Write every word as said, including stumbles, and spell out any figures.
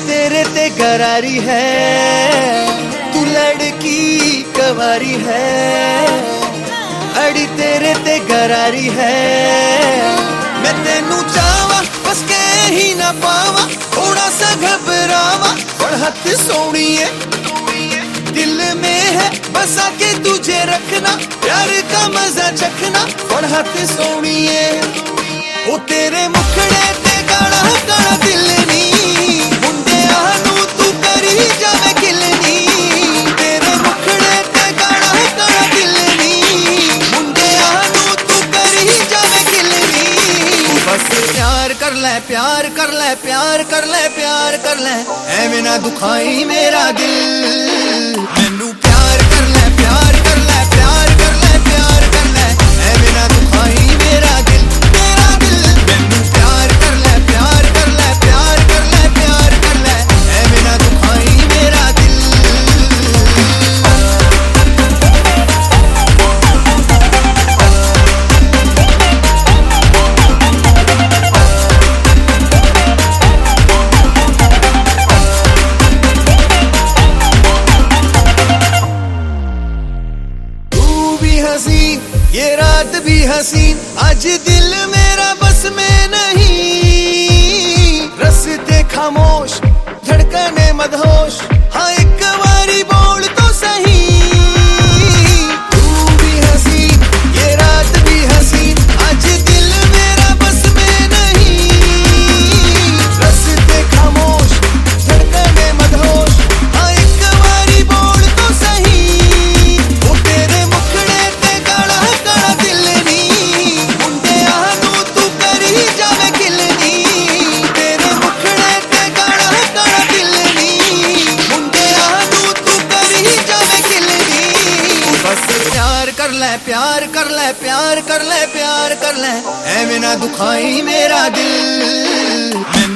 तेरे ते गरारी है, तू लड़की कवारी है। अड़ी तेरे ते गरारी है, मैं तेनू चाहवा बस कह ही ना पावा, थोड़ा सा घबरावा और हाथ सोनिए दिल में है बसा के तुझे रखना, प्यार का मजा चखना और हाथ सोनिए। ओ तेरे मुखड़े ते गाना गाना दिल नी, मुंडे आनू तू करी जावे गिलनी। तेरे मुखड़े ते गाना गाना दिल नी, मुंडे आनू तू करी जावे गिलनी। बस प्यार कर ले प्यार कर ले प्यार कर ले प्यार कर ले, ऐवें ना दुखाई मेरा दिल। मैनू प्यार कर ले प्यार कर ले प्यार कर ले प्यार कर ले, ऐवें ना दुखाई मेरा दिल मेरा दिल। मैनू प्यार कर ले प्यार कर ले प्यार कर ले प्यार कर ले, ऐवें ना दुखाई मेरा दिल। हसीन ये रात भी हसीन, आज दिल मेरा बस में नहीं। रस्ते खामोश धड़कने मदहोश, हाँ एक बारी बोल तो सही। तू भी हसीन ये रात भी हसीन, आज दिल मेरा बस में नहीं। रस्ते खामोश धड़कने मदहोश, हाँ एक बारी बोल तो सही। वो तेरे मुखड़े कर ले प्यार कर ले प्यार कर ले प्यार कर ले, ऐवें ना दुखाई मेरा दिल।